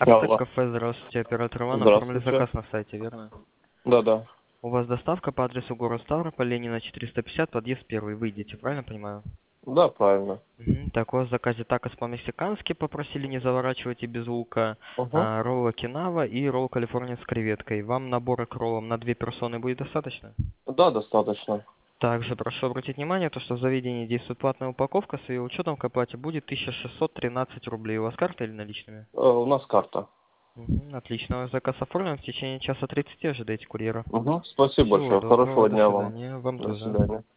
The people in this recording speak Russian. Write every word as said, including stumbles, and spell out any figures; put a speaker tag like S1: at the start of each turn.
S1: Алло.
S2: Кафе, здравствуйте, оператор Иван, оформили
S1: Здравствуйте.
S2: заказ на сайте, верно?
S1: Да-да.
S2: У вас доставка по адресу город Ставрополь, Ленина четыреста пятьдесят, подъезд первый, выйдете, правильно понимаю?
S1: Да, правильно.
S2: Мгм. Так, у вас в заказе такос по-мексикански попросили не заворачивать и без лука,
S1: Угу.
S2: а, ролл окинава и ролл калифорния с креветкой. Вам набора к роллам на две персоны будет достаточно?
S1: Да, достаточно.
S2: Также прошу обратить внимание, то, что в заведении действует платная упаковка, с ее учетом к оплате будет тысяча шестьсот тринадцать рублей. У вас карта или наличными?
S1: Э, у нас карта.
S2: Мгм. Отлично, ваш заказ оформлен, в течение часа тридцати ожидайте курьера.
S1: Угу. Спасибо
S2: Всего
S1: большое.
S2: доброго,
S1: Хорошего
S2: до
S1: дня вам.
S2: свидания, вам
S1: До
S2: тоже.
S1: свидания.